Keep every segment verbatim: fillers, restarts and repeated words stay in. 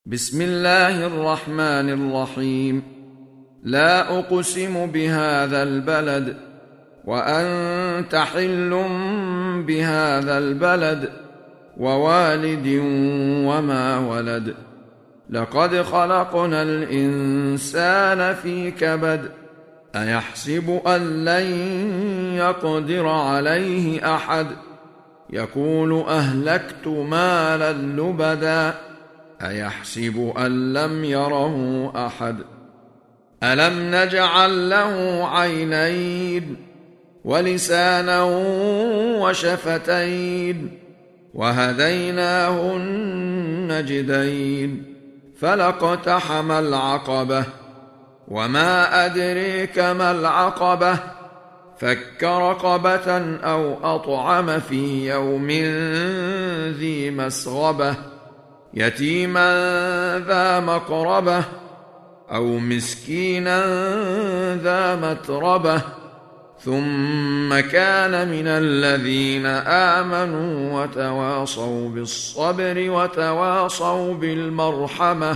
بسم الله الرحمن الرحيم. لا أقسم بهذا البلد وأنت حل بهذا البلد ووالد وما ولد. لقد خلقنا الإنسان في كبد. أيحسب أن لن يقدر عليه أحد. يقول أهلكت مالا لبدا. أيحسب أن لم يره أحد. ألم نجعل له عينين ولسانا وشفتين وهديناه النجدين فلاقتحم العقبة وما أدريك ما العقبة. فك رقبة أو أطعم في يوم ذي مسغبة يتيما ذا مقربة أو مسكينا ذا متربة ثم كان من الذين آمنوا وتواصوا بالصبر وتواصوا بالمرحمة.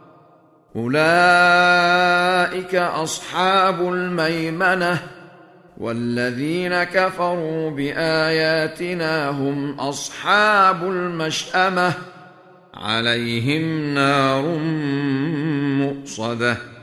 أولئك أصحاب الميمنة. والذين كفروا بآياتنا هم أصحاب المشأمة. عليهم نار مؤصدة.